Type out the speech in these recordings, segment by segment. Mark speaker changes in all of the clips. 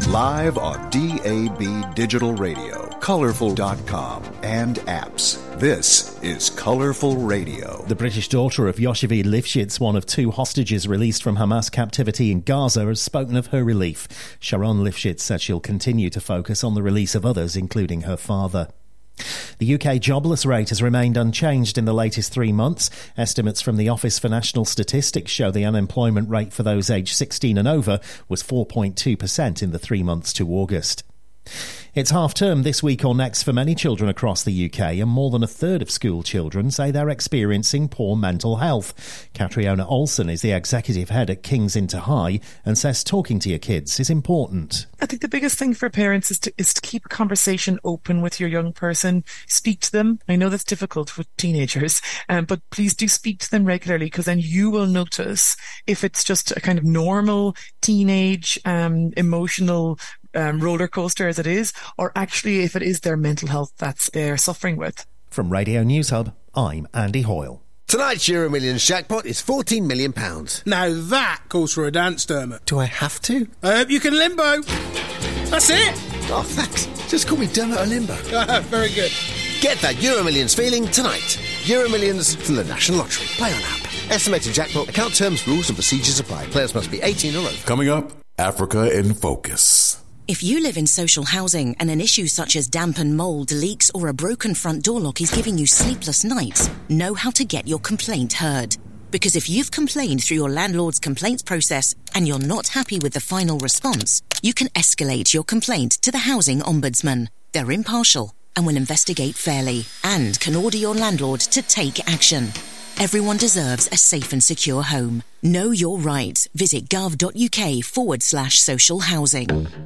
Speaker 1: Live on DAB Digital Radio, Colorful.com, and apps. This is Colorful Radio.
Speaker 2: The British daughter of Yocheved Lifshitz, one of two hostages released from Hamas captivity in Gaza, has spoken of her relief. Sharon Lifshitz said she'll continue to focus on the release of others, including her father. The UK jobless rate has remained unchanged in the latest 3 months. Estimates from the Office for National Statistics show the unemployment rate for those aged 16 and over was 4.2% in the 3 months to August. It's half-term this week or next for many children across the UK, and more than a third of school children say they're experiencing poor mental health. Catriona Olsen is the executive head at King's Inter High and says talking to your kids is important.
Speaker 3: I think the biggest thing for parents is to keep a conversation open with your young person. Speak to them. I know that's difficult with teenagers, but please do speak to them regularly, because then you will notice if it's just a kind of normal teenage emotional roller coaster as it is, or actually if it is their mental health that they're suffering with.
Speaker 2: From Radio News Hub, I'm Andy Hoyle.
Speaker 4: Tonight's Euro Millions jackpot is £14 million.
Speaker 5: Now that calls for a dance, Dermot.
Speaker 4: Do I have to?
Speaker 5: You can limbo. That's it.
Speaker 4: Oh, thanks. Just call me Dermot or Limbo.
Speaker 5: Very good.
Speaker 4: Get that Euro Millions feeling tonight. Euro Millions from the National Lottery. Play on app. Estimated jackpot. Account terms, rules and procedures apply. Players must be 18 or over.
Speaker 6: Coming up, Africa in Focus.
Speaker 7: If you live in social housing and an issue such as damp and mould, leaks or a broken front door lock is giving you sleepless nights, know how to get your complaint heard. Because if you've complained through your landlord's complaints process and you're not happy with the final response, you can escalate your complaint to the Housing Ombudsman. They're impartial and will investigate fairly and can order your landlord to take action. Everyone deserves a safe and secure home. Know your rights. Visit gov.uk/social housing.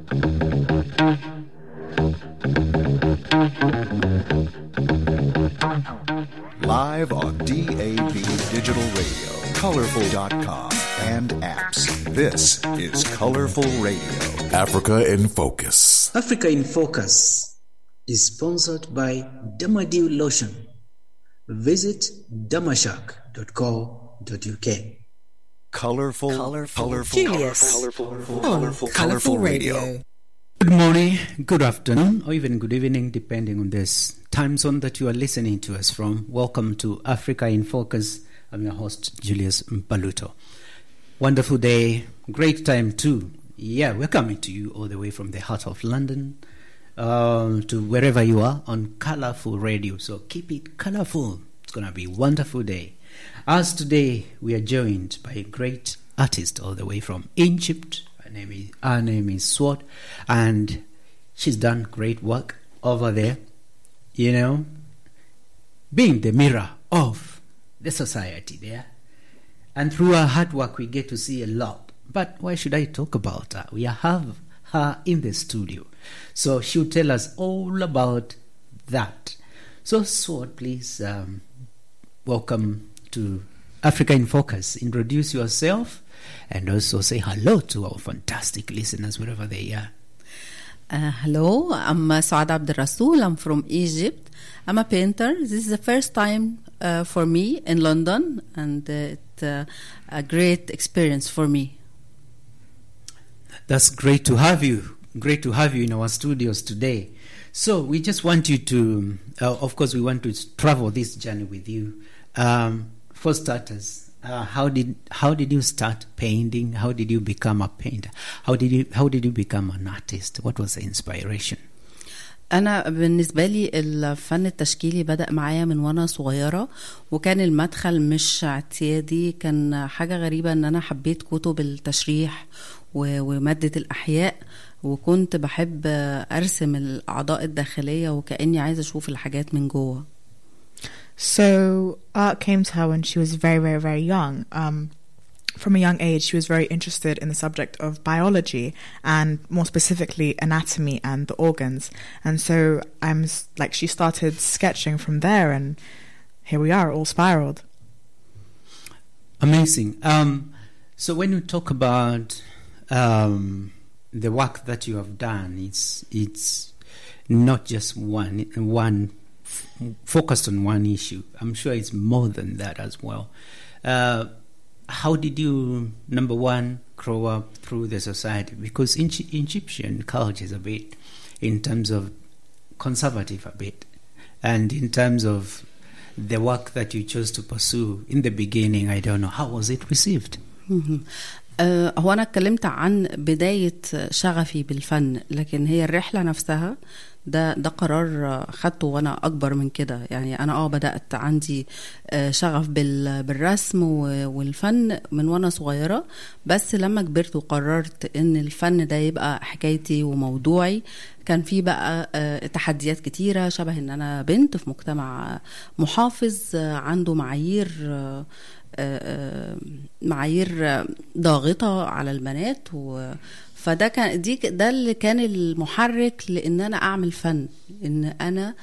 Speaker 1: Live on DAB Digital Radio, Colorful.com, and apps. This is Colorful Radio.
Speaker 6: Africa in Focus.
Speaker 8: Africa in Focus is sponsored by Damadil Lotion. Visit damashak.co.uk.
Speaker 1: Colorful
Speaker 8: Radio.
Speaker 9: Good morning, good afternoon, or even good evening, depending on this time zone that you are listening to us from. Welcome to Africa in Focus. I'm your host, Julius Baluto. Wonderful day, great time too. Yeah, we're coming to you all the way from the heart of London, to wherever you are on Colorful Radio. So keep it colorful. It's going to be a wonderful day. As today, we are joined by a great artist all the way from Egypt. Her name is Sword, and she's done great work over there, you know, being the mirror of the society there. And through her hard work, we get to see a lot. But why should I talk about her? We have her in the studio, so she'll tell us all about that. So, Sword, please, welcome to Africa in Focus. Introduce yourself and also say hello to our fantastic listeners wherever they are.
Speaker 10: Hello, I'm Saad Abdel Rasool. I'm from Egypt. I'm a painter. This is the first time for me in London, and it's a great experience for me.
Speaker 9: That's great to have you. Great to have you in our studios today. So we just want you to, of course, we want to travel this journey with you. For starters, how did you start painting? How did you become a painter? How did you become an artist? What was the inspiration?
Speaker 10: أنا بالنسبة لي الفن التشكيلي بدأ معايا من وأنا صغيرة، وكان المدخل مش اعتيادي. كان حاجة غريبة إن أنا حبيت كتب التشريح ومادة الأحياء، وكنت بحب أرسم الأعضاء الداخلية وكأني عايزة أشوف الحاجات من جوه.
Speaker 11: So art came to her when she was very, very, very young. From a young age, she was very interested in the subject of biology, and more specifically anatomy and the organs. And so she started sketching from there, and here we are, all spiraled.
Speaker 9: Amazing. So when you talk about the work that you have done, it's not just one focused on one issue. I'm sure it's more than that as well. How did you, number one, grow up through the society, because Egyptian culture is a bit, in terms of conservative a bit, and in terms of the work that you chose to pursue in the beginning, I don't know, how was it received?
Speaker 10: هو أنا اتكلمت عن بداية شغفي بالفن، لكن هي الرحلة نفسها ده قرار خدته وأنا أكبر من كده. يعني أنا بدأت عندي شغف بالرسم والفن من وأنا صغيرة، بس لما كبرت وقررت إن الفن ده يبقى حكايتي وموضوعي، كان في بقى تحديات كتيرة، شبه إن أنا بنت في مجتمع محافظ عنده معايير ضاغطة على البنات، فده كان ده اللي كان المحرك لان انا اعمل فن، ان انا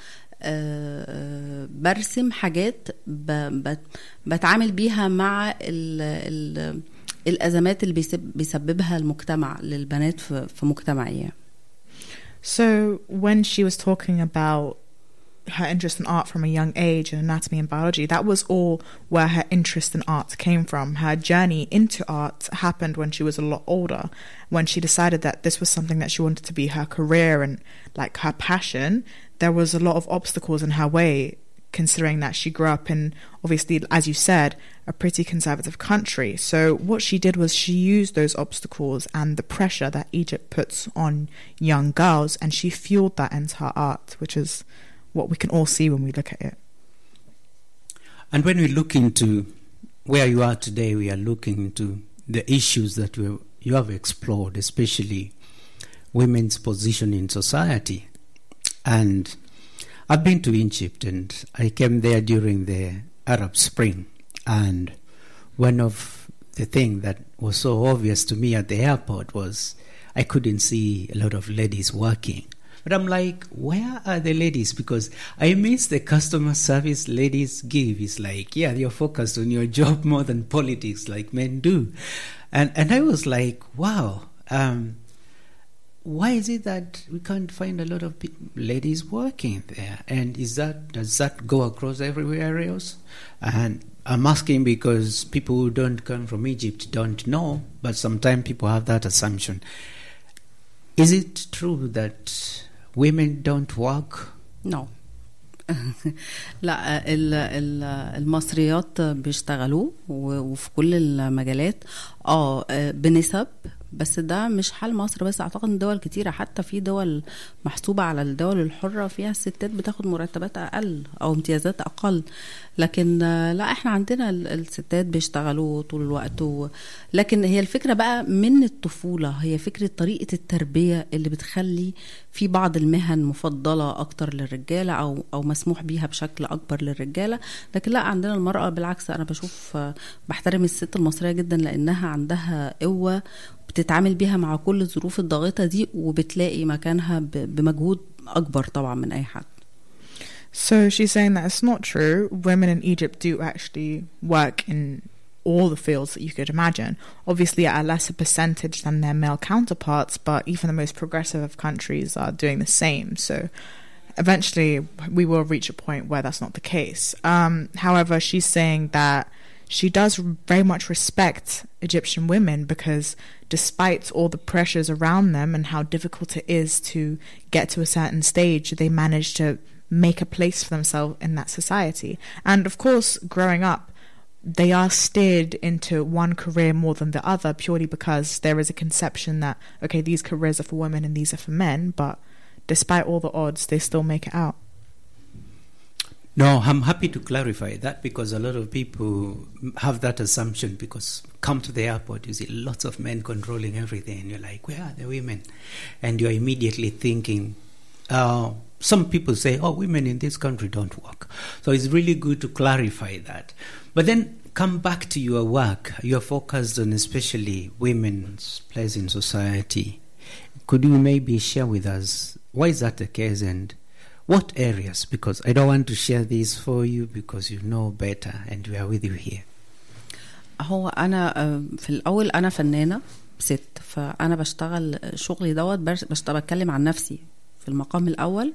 Speaker 10: برسم حاجات بتعامل بيها مع الازمات اللي بيسببها المجتمع للبنات في مجتمعي.
Speaker 11: So when she was talking about her interest in art from a young age and anatomy and biology, that was all where her interest in art came from. Her journey into art happened when she was a lot older, when she decided that this was something that she wanted to be her career and like her passion. There was a lot of obstacles in her way, considering that she grew up in, obviously, as you said, a pretty conservative country. So what she did was she used those obstacles and the pressure that Egypt puts on young girls, and she fueled that into her art, which is what we can all see when we look at it.
Speaker 9: And when we look into where you are today, we are looking into the issues that you have explored, especially women's position in society. And I've been to Egypt, and I came there during the Arab Spring. And one of the things that was so obvious to me at the airport was I couldn't see a lot of ladies working. But I'm like, where are the ladies? Because I miss the customer service ladies give. It's like, yeah, you're focused on your job more than politics like men do. And I was like, wow, why is it that we can't find a lot of ladies working there? And does that go across everywhere else? And I'm asking because people who don't come from Egypt don't know, but sometimes people have that assumption. Is it true that women don't work?
Speaker 10: No. لا، المصريات بيشتغلوا وفي كل المجالات بنسب، بس ده مش حال مصر بس، اعتقد ان دول كتيرة، حتى في دول محسوبة على الدول الحرة فيها الستات بتاخد مرتبات اقل او امتيازات اقل، لكن لا، احنا عندنا الستات بيشتغلوا طول الوقت لكن هي الفكرة بقى من الطفولة، هي فكرة طريقة التربية اللي بتخلي في بعض المهن مفضلة اكتر للرجالة او مسموح بيها بشكل اكبر للرجالة، لكن لا، عندنا المرأة بالعكس. انا بشوف بحترم الست المصرية جدا لانها عندها قوة بتتعامل بيها مع كل الظروف الضاغطة دي، وبتلاقي مكانها بمجهود أكبر طبعا من أي حد.
Speaker 11: So she's saying that it's not true. Women in Egypt do actually work in all the fields that you could imagine. Obviously at a lesser percentage than their male counterparts, but even the most progressive of countries are doing the same. So eventually we will reach a point where that's not the case. However, she's saying that she does very much respect Egyptian women because despite all the pressures around them and how difficult it is to get to a certain stage, they manage to make a place for themselves in that society. And of course, growing up, they are steered into one career more than the other purely because there is a conception that, okay, these careers are for women and these are for men, but despite all the odds, they still make it out.
Speaker 9: No, I'm happy to clarify that because a lot of people have that assumption because come to the airport, you see lots of men controlling everything and you're like, where are the women? And you're immediately thinking, some people say, women in this country don't work. So it's really good to clarify that. But then come back to your work. You're focused on especially women's place in society. Could you maybe share with us, why is that the case and what areas? Because I don't want to share these for you because you know better and we are with you here.
Speaker 10: هو أنا في الأول أنا فنانة ست، فأنا بشتغل شغلي دوت بتكلم عن نفسي في المقام الأول.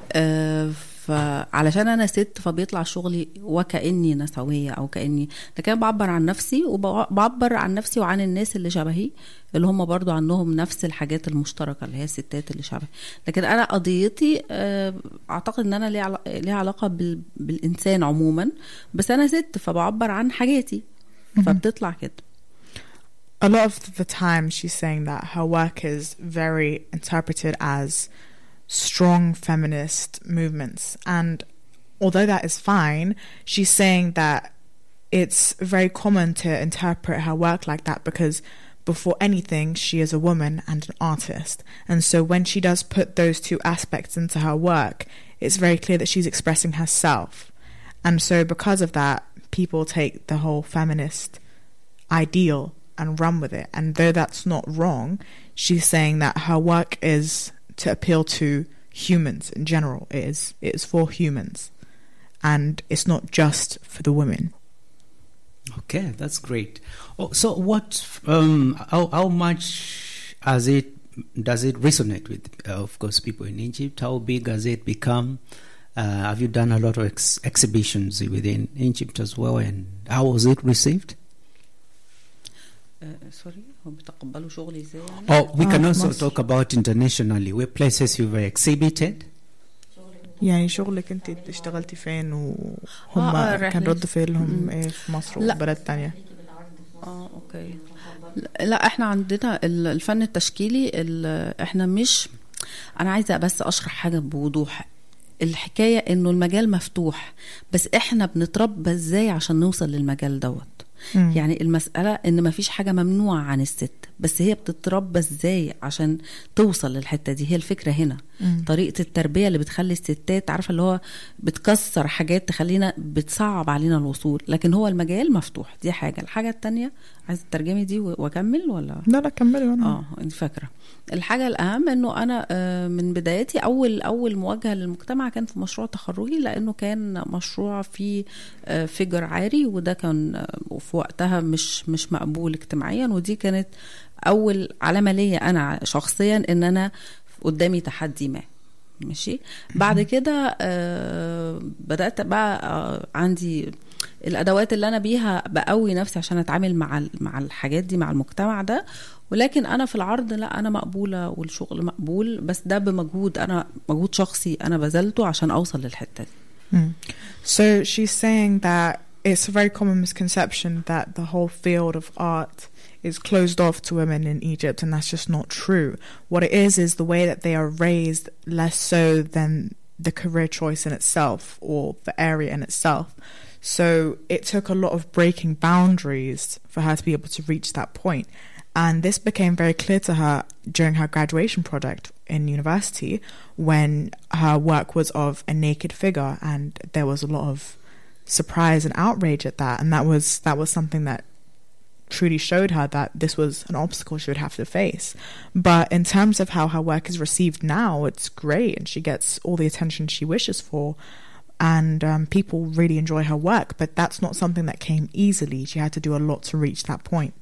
Speaker 10: فعلشان أنا ست فبيطلع شغلي وكأني نسوية أو كأني، لكن بعبر عن نفسي وبعبر عن نفسي وعن الناس اللي شبهي اللي هم برضو عندهم نفس الحاجات المشتركة اللي هي الستات اللي شبهي. لكن أنا قضيتي أعتقد أن أنا ليها علاقة بالإنسان عموما، بس أنا ست فبعبر عن حاجاتي فبتطلع كده.
Speaker 11: A lot of the time she's saying that her work is very interpreted as strong feminist movements, and although that is fine, she's saying that it's very common to interpret her work like that because before anything she is a woman and an artist, and so when she does put those two aspects into her work, it's very clear that she's expressing herself. And so because of that, people take the whole feminist ideal and run with it. And though that's not wrong, she's saying that her work is to appeal to humans in general. It is for humans, and it's not just for the women.
Speaker 9: Okay, that's great. So what, how much does it resonate with, of course, people in Egypt? How big has it become? Have you done a lot of exhibitions within Egypt as well, and how was it received?
Speaker 10: Sorry, بتقبلوا شغلي ازاي يعني؟
Speaker 9: Oh, we can also talk about internationally, where places you've exhibited.
Speaker 11: يعني شغلك انت اشتغلتي فين وهم كان رد فعلهم ايه في مصر وبلد تانية؟
Speaker 10: اوكي. لا احنا عندنا الفن التشكيلي احنا مش، انا عايزة بس اشرح حاجة بوضوح. الحكاية انه المجال مفتوح، بس احنا بنتربى ازاي عشان نوصل للمجال دوت. يعني المسألة ان ما فيش حاجة ممنوعة عن الست، بس هي بتتربى ازاي عشان توصل للحتة دي. هي الفكرة هنا طريقة التربية اللي بتخلي الستات عارفة اللي هو بتكسر حاجات تخلينا بتصعب علينا الوصول، لكن هو المجال مفتوح. دي حاجة. الحاجة التانية عايز ترجمي دي واكمل ولا؟
Speaker 11: لا كملي. وانا
Speaker 10: انت فاكرة الحاجة الأهم انه انا من بدايتي اول مواجهة للمجتمع كان في مشروع تخرجي، لانه كان مشروع فيه فيجر عاري، وده كان في وقتها مش مقبول اجتماعيا، ودي كانت اول علامة ليا انا شخصيا ان انا قدامي تحدي ما. ماشي. بعد كده بدأت بقى عندي الادوات اللي انا بيها بقوي نفسي عشان اتعامل مع الحاجات دي مع المجتمع ده. ولكن انا في العرض لا، انا مقبولة والشغل مقبول، بس ده مجهود شخصي انا بذلته عشان اوصل للحتة دي.
Speaker 11: So she's saying that it's a very common misconception that the whole field of art is closed off to women in Egypt, and that's just not true. What it is the way that they are raised, less so than the career choice in itself or the area in itself. So it took a lot of breaking boundaries for her to be able to reach that point. And this became very clear to her during her graduation project in university, when her work was of a naked figure, and there was a lot of surprise and outrage at that. And that was something that truly showed her that this was an obstacle she would have to face. But in terms of how her work is received now, it's great, and she gets all the attention she wishes for, and people really enjoy her work. But that's not something that came easily. She had to do a lot to reach that point.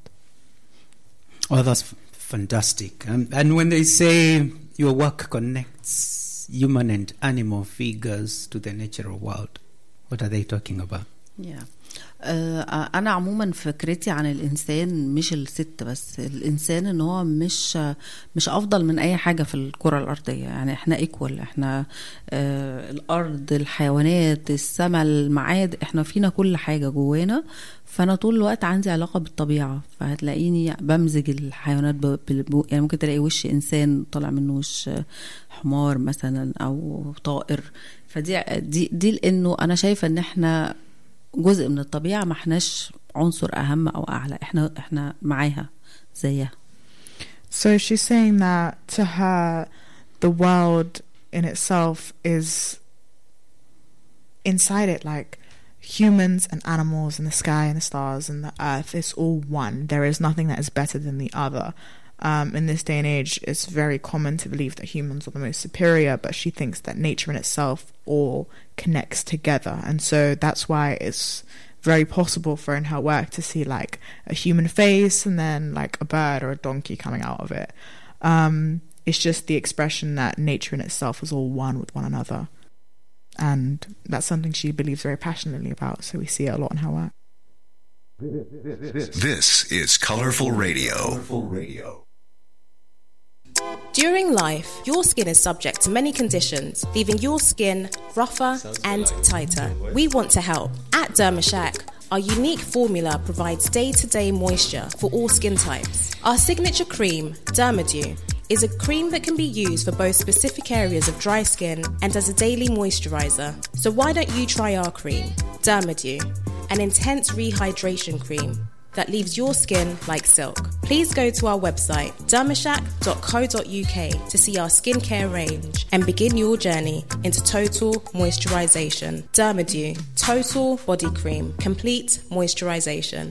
Speaker 9: Oh, that's fantastic. And when they say your work connects human and animal figures to the natural world, what are they talking about?
Speaker 10: Yeah. أنا عموما فكرتي عن الإنسان مش الست بس، الإنسان إن هو مش أفضل من أي حاجة في الكرة الأرضية. يعني إحنا إيكوال، إحنا الأرض، الحيوانات، السماء، المعاد، إحنا فينا كل حاجة جوانا. فأنا طول الوقت عندي علاقة بالطبيعة، فهتلاقيني بمزج الحيوانات يعني ممكن تلاقي وش إنسان طلع منه وش حمار مثلا أو طائر. فدي لأنه أنا شايفة إن إحنا جزء من الطبيعة، ما احناش عنصر أهم أو أعلى، احنا معاها زيها.
Speaker 11: So she's saying that to her the world in itself is inside it, like humans and animals and the sky and the stars and the earth is all one. There is nothing that is better than the other. In this day and age, it's very common to believe that humans are the most superior, but she thinks that nature in itself all connects together. And so that's why it's very possible for in her work to see like a human face and then like a bird or a donkey coming out of it. It's just the expression that nature in itself is all one with one another. And that's something she believes very passionately about, so we see it a lot in her work.
Speaker 1: This is Colorful Radio.
Speaker 12: During life, your skin is subject to many conditions, leaving your skin rougher and tighter. We want to help. At Dermashack, our unique formula provides day-to-day moisture for all skin types. Our signature cream, Dermadew, is a cream that can be used for both specific areas of dry skin and as a daily moisturizer. So why don't you try our cream, Dermadew, an intense rehydration cream that leaves your skin like silk. Please go to our website, dermashack.co.uk, to see our skincare range and begin your journey into total moisturization. Dermadew, total body cream, complete moisturization.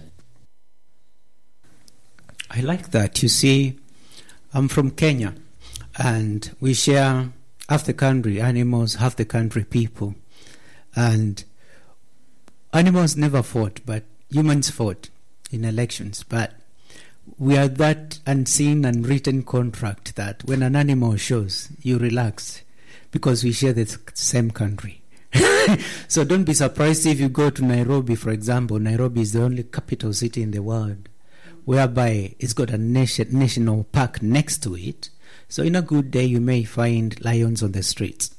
Speaker 9: I like that. You see, I'm from Kenya, and we share half the country animals, half the country people. And animals never fought, but humans fought in elections. But we are that unseen and written contract that when an animal shows, you relax, because we share the same country. So don't be surprised if you go to Nairobi, for example. Nairobi is the only capital city in the world whereby it's got a national park next to it. So in a good day, you may find lions on the streets.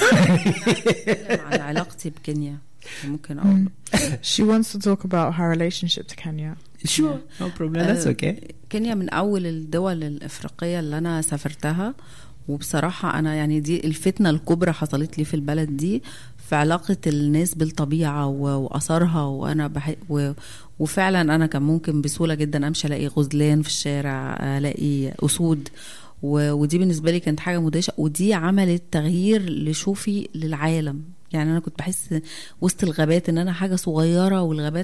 Speaker 11: She wants to talk about her relationship to Kenya.
Speaker 9: Sure, no problem, that's okay.
Speaker 10: كينيا من أول الدول الأفريقية اللي أنا سافرتها، وبصراحة أنا يعني دي الفتنة الكبرى حصلت لي في البلد دي في علاقة الناس بالطبيعة وأثرها. وأنا وفعلا أنا كان ممكن بسهولة جدا أمشي ألاقي غزلان في الشارع، ألاقي أسود، ودي بالنسبة لي كانت حاجة مدهشة، ودي عملت تغيير لشوفي للعالم. يعني أنا كنت بحس وسط الغابات إن أنا حاجة صغيرة، والغابات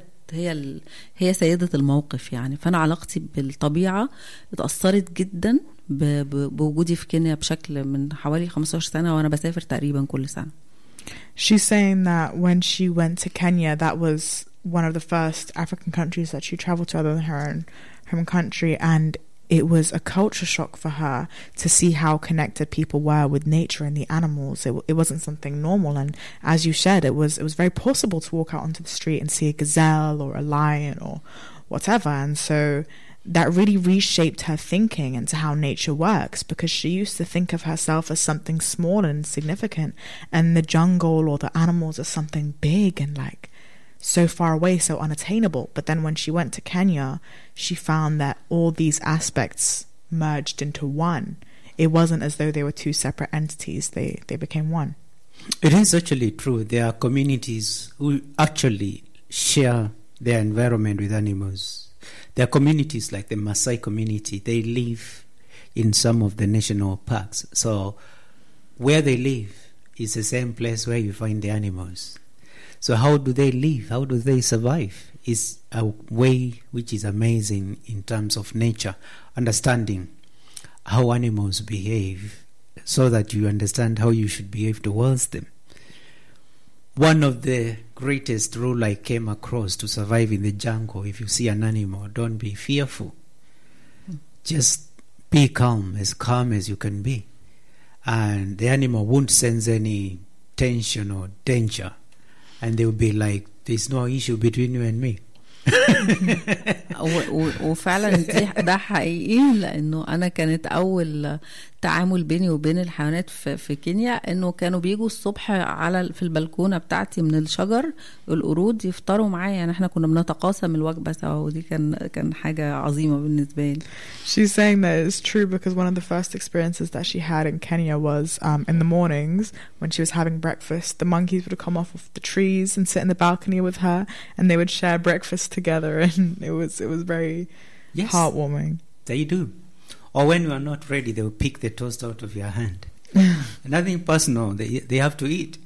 Speaker 10: هي سيدة الموقف يعني. فأنا علاقتي بالطبيعة اتأثرت جدا بوجودي في كينيا بشكل من حوالي 15 سنة، وأنا بسافر تقريبا كل سنة.
Speaker 11: She's saying that when she went to Kenya, that was one of the first African countries that she traveled to other than her own home country, and it was a culture shock for her to see how connected people were with nature and the animals. It wasn't something normal, and as you said, it was very possible to walk out onto the street and see a gazelle or a lion or whatever. And so that really reshaped her thinking into how nature works, because she used to think of herself as something small and insignificant, and the jungle or the animals as something big and like so far away, so unattainable. But then when she went to Kenya, she found that all these aspects merged into one. It wasn't as though they were two separate entities. They became one.
Speaker 9: It is actually true. There are communities who actually share their environment with animals. There are communities like the Maasai community. They live in some of the national parks. So where they live is the same place where you find the animals. So how do they live? How do they survive? Is a way which is amazing in terms of nature, understanding how animals behave so that you understand how you should behave towards them. One of the greatest rule I came across to survive in the jungle, if you see an animal, don't be fearful. Just be calm as you can be. And the animal won't sense any tension or danger. And they will be like, there's no issue between you and me.
Speaker 10: وفعلا ده حقيقي، لانه انا كانت اول تعامل بيني وبين الحيوانات في كينيا انه كانوا بيجوا الصبح في البلكونه بتاعتي من الشجر القرود يفطروا معايا. يعني احنا كنا بنتقاسم الوجبه سوا، ودي كان حاجه عظيمه بالنسبه لي.
Speaker 11: She's saying that it's true because one of the first experiences that she had in Kenya was in the mornings when she was having breakfast. The monkeys would come off of the trees and sit in the balcony with her, and they would share breakfast together, and it was very heartwarming.
Speaker 9: They do. Or when you are not ready, they will pick the toast out of your hand. Nothing personal. They have to eat.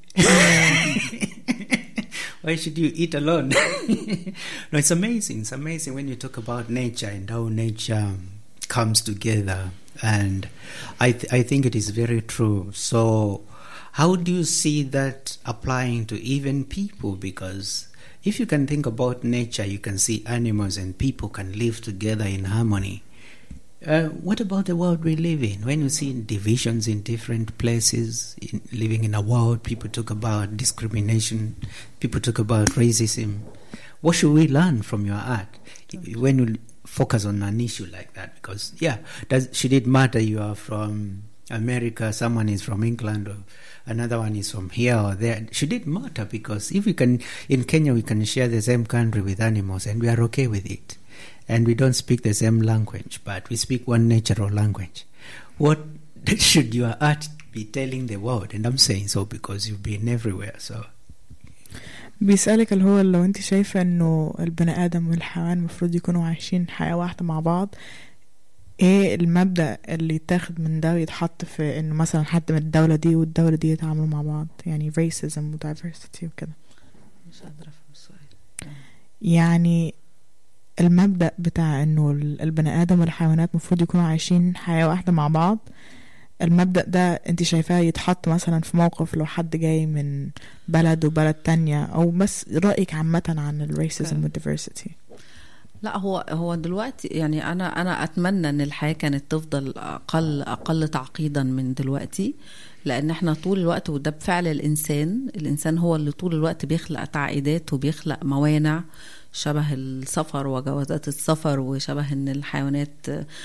Speaker 9: Why should you eat alone? No, it's amazing. It's amazing when you talk about nature and how nature comes together. And I think it is very true. So how do you see that applying to even people? Because if you can think about nature, you can see animals and people can live together in harmony. What about the world we live in? When you see divisions in different places, living in a world, people talk about discrimination, people talk about racism. What should we learn from your art when you focus on an issue like that? Because, should it matter you are from America, someone is from England, or another one is from here or there? Should it matter? Because if we can, in Kenya, we can share the same country with animals and we are okay with it. And we don't speak the same language, but we speak one natural language. What should your art be telling the world? And I'm saying so because you've been everywhere. So
Speaker 11: بيسألك اللي هو لو انت شايفة انه البني آدم والحيوان المفروض يكونوا عايشين حياة واحدة مع بعض، ايه المبدأ اللي يتاخد من ده ويتحط في انه مثلا حد من الدولة دي والدولة دي يتعاملوا مع بعض، يعني racism و diversity وكده.
Speaker 10: مش قادرة أفهم السؤال.
Speaker 11: يعني المبدأ بتاع انه البني آدم والحيوانات مفروض يكونوا عايشين حياة واحدة مع بعض، المبدأ ده انت شايفاه يتحط مثلا في موقف لو حد جاي من بلد وبلد تانية، او بس رأيك عامة عن الريسيزم والديفرسيتي؟
Speaker 10: لا، هو دلوقتي يعني انا اتمنى ان الحياة كانت تفضل اقل تعقيدا من دلوقتي، لان احنا طول الوقت، وده بفعل الانسان هو اللي طول الوقت بيخلق تعقيدات وبيخلق موانع، شبه السفر وجوازات السفر، وشبه ان الحيوانات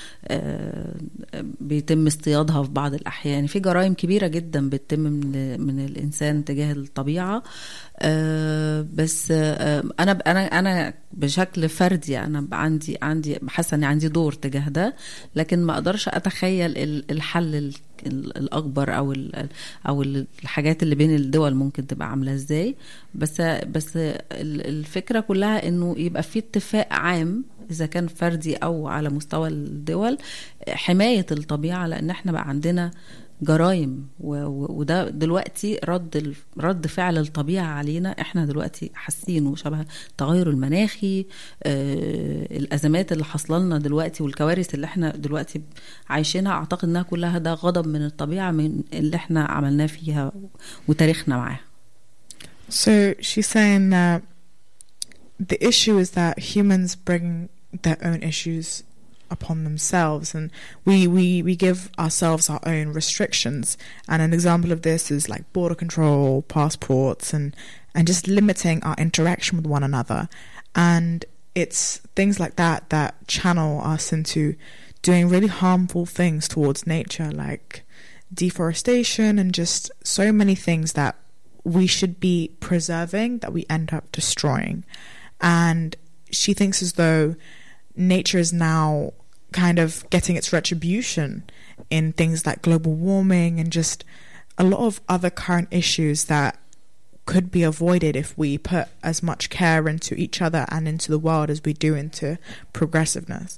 Speaker 10: بيتم اصطيادها في بعض الاحيان. في جرائم كبيره جدا بتتم من الانسان تجاه الطبيعه. بس انا بشكل فردي انا عندي حاسه ان عندي دور تجاه ده، لكن ما اقدرش اتخيل الحل الاكبر او الحاجات اللي بين الدول ممكن تبقى عامله ازاي. بس الفكره كلها انه يبقى في اتفاق عام اذا كان فردي او على مستوى الدول حمايه الطبيعه، لان احنا بقى عندنا جرائم، وده دلوقتي رد فعل الطبيعه علينا. احنا دلوقتي حاسين وشبه التغير المناخي، الازمات اللي حصل لنا دلوقتي والكوارث اللي احنا دلوقتي عايشينها، اعتقد انها كلها ده غضب من الطبيعه من اللي احنا عملناه فيها وتاريخنا معاها.
Speaker 11: So she's saying that the issue is that humans bring their own issues upon themselves, and we give ourselves our own restrictions, and an example of this is like border control, passports, and just limiting our interaction with one another. And it's things like that channel us into doing really harmful things towards nature, like deforestation and just so many things that we should be preserving that we end up destroying. And she thinks as though nature is now kind of getting its retribution in things like global warming and just a lot of other current issues that could be avoided if we put as much care into each other and into the world as we do into progressiveness.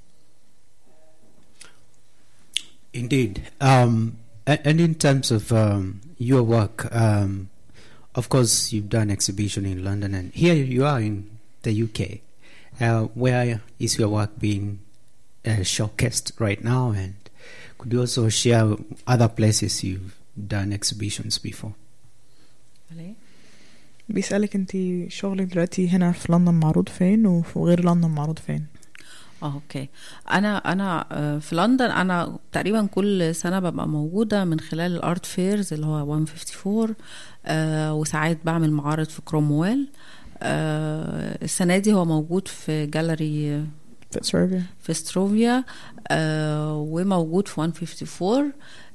Speaker 9: Indeed. And in terms of your work, of course you've done exhibition in London, and here you are in the UK. Where is your work being showcased right now, and could you also share other places you've done exhibitions before?
Speaker 11: بيسألك انتي شغلك دلوقتي هنا في لندن معروض فين وغير لندن معروض فين؟
Speaker 10: اوكي. انا في لندن انا تقريبا كل سنه ببقى موجوده من خلال الارت فيرز اللي هو 154، وساعات بعمل معارض في كرومويل. السنه دي هو موجود في جاليري فيستروفيا، وموجود في 154.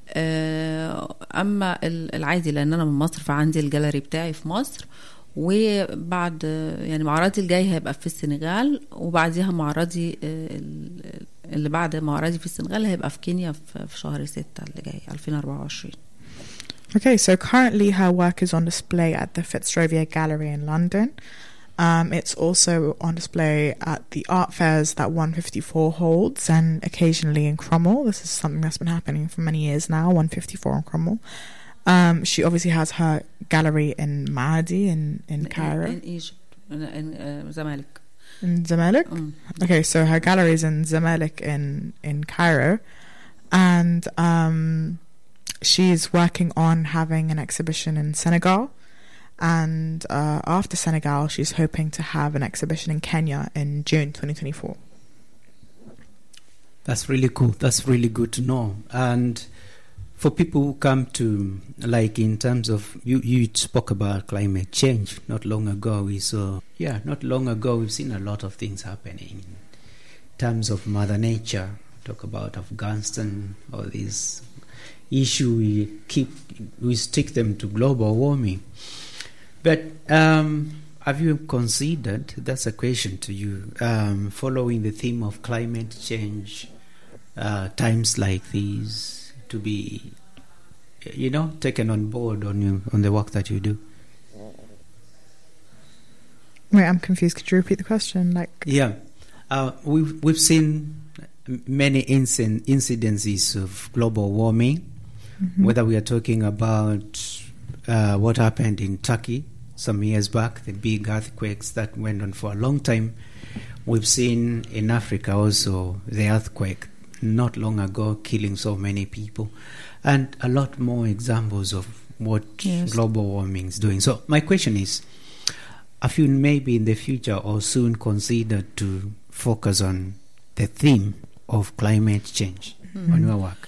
Speaker 10: اما العادي لان انا من مصر فعندي الجاليري بتاعي في مصر، وبعد يعني معرضي الجاي هيبقى في السنغال، وبعديها معرضي اللي بعد معرضي في السنغال هيبقى في كينيا في شهر 6 اللي جاي 2024.
Speaker 11: Okay, so currently her work is on display at the Fitzrovia Gallery in London. It's also on display at the art fairs that 154 holds, and occasionally in Cromwell. This is something that's been happening for many years now, 154 in Cromwell. She obviously has her gallery in Maadi in Cairo.
Speaker 10: In Egypt, in Zamalek.
Speaker 11: In Zamalek? Okay, so her gallery is in Zamalek in Cairo, and she's working on having an exhibition in Senegal. And after Senegal, she's hoping to have an exhibition in Kenya in June 2024.
Speaker 9: That's really cool. That's really good to know. And for people who come to, like in terms of, you spoke about climate change not long ago. We've seen a lot of things happening in terms of Mother Nature. Talk about Afghanistan, all these issues, we stick them to global warming. But have you considered, that's a question to you, following the theme of climate change, times like these, to be, taken on board on the work that you do?
Speaker 11: Wait, I'm confused. Could you repeat the question?
Speaker 9: We've seen many incidences of global warming, whether we are talking about what happened in Turkey some years back, the big earthquakes that went on for a long time. We've seen in Africa also the earthquake not long ago killing so many people, and a lot more examples of what global warming is doing. So my question is, have you maybe in the future or soon considered to focus on the theme of climate change on your work?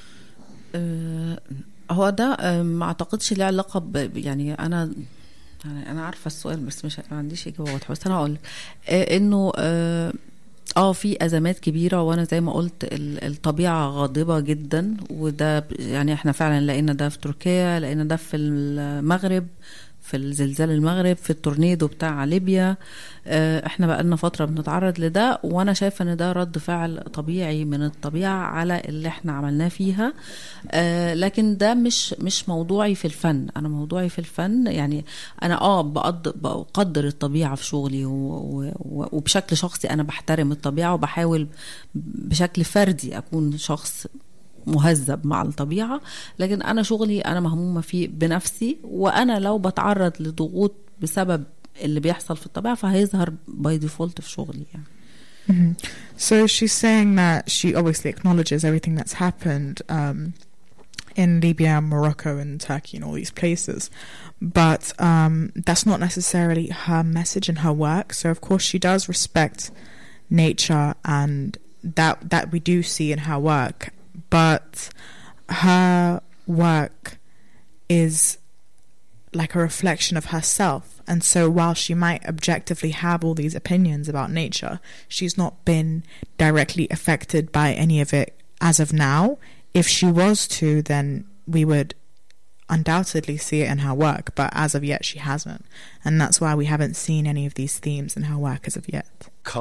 Speaker 10: هو ده ما اعتقدش له علاقه يعني انا عارفه السؤال بس مش ما عنديش اجابه واضحه. بس انا هقول انه في ازمات كبيره، وانا زي ما قلت الطبيعه غاضبه جدا، وده يعني احنا فعلا لقينا ده في تركيا، لقينا ده في المغرب، في الزلزال المغرب، في التورنيدو بتاع ليبيا. احنا بقالنا فترة بنتعرض لده، وانا شايفة ان ده رد فعل طبيعي من الطبيعة على اللي احنا عملناه فيها. لكن ده مش موضوعي في الفن. انا موضوعي في الفن يعني انا بقدر الطبيعة في شغلي، وبشكل شخصي انا بحترم الطبيعة، وبحاول بشكل فردي اكون شخص مهذب مع الطبيعة. لكن أنا شغلي أنا مهمومة فيه بنفسي، وأنا لو بتعرض لضغوط بسبب اللي بيحصل في الطبيعة فهيظهر by default في شغلي يعني.
Speaker 11: So she's saying that she obviously acknowledges everything that's happened in Libya, Morocco and Turkey and all these places, but that's not necessarily her message in her work. So of course she does respect nature, and that we do see in her work. But her work is like a reflection of herself. And so while she might objectively have all these opinions about nature, she's not been directly affected by any of it as of now. If she was to, then we would undoubtedly see it in her work. But as of yet, she hasn't. And that's why we haven't seen any of these themes in her work as of yet.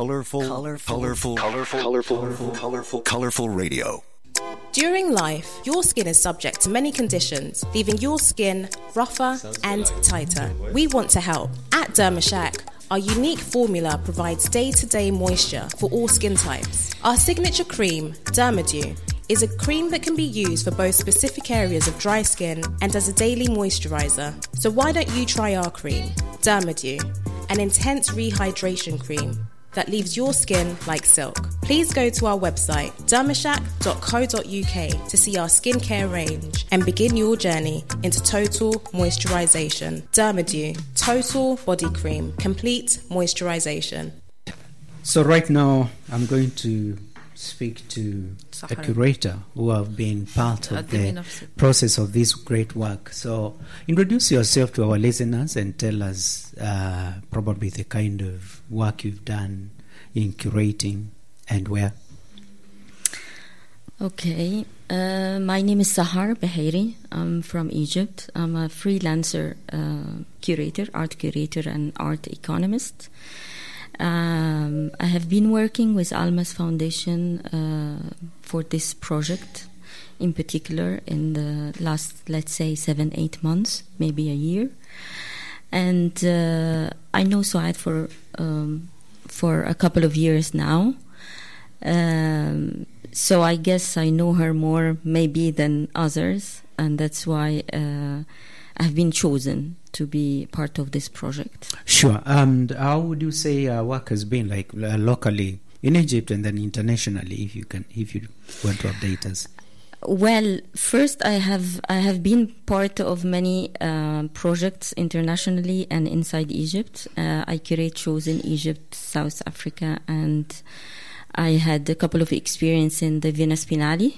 Speaker 1: Colorful radio.
Speaker 12: During life, your skin is subject to many conditions, leaving your skin rougher and tighter. We want to help. At Dermashack, our unique formula provides day-to-day moisture for all skin types. Our signature cream, Dermadew, is a cream that can be used for both specific areas of dry skin and as a daily moisturizer. So why don't you try our cream, Dermadew, an intense rehydration cream that leaves your skin like silk. Please go to our website, dermashack.co.uk, to see our skincare range and begin your journey into total moisturization. Dermadew, total body cream, complete moisturization.
Speaker 9: So right now, I'm going to speak to a curator who have been part of the process of this great work. So introduce yourself to our listeners and tell us probably the kind of work you've done in curating and where.
Speaker 13: Okay. My name is Sahar Bahiri. I'm from Egypt. I'm a freelancer curator, art curator and art economist. I have been working with Almas Foundation for this project in particular in the last, let's say, 7-8 months, maybe a year. And I know Suad for a couple of years now. So I guess I know her more maybe than others, and that's why I've been chosen to be part of this project.
Speaker 9: Sure. And how would you say work has been like locally in Egypt and then internationally, if you want to update us?
Speaker 13: Well, first I have been part of many projects internationally and inside Egypt. I curate shows in Egypt, South Africa, and I had a couple of experience in the Via Spinali,